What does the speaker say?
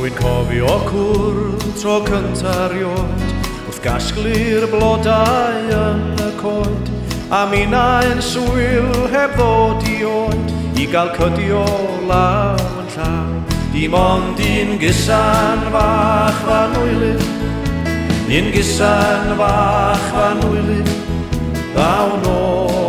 Rwy'n cofio cwrdd tro cynta rioed wrth gasglu'r blodau yn y coed a minnau'n swyl heb ddod i oed i gael cydio law yn llaw. Dim ond un gysan fach fan wylydd, un gysan fach fan wylydd, ddaw nôl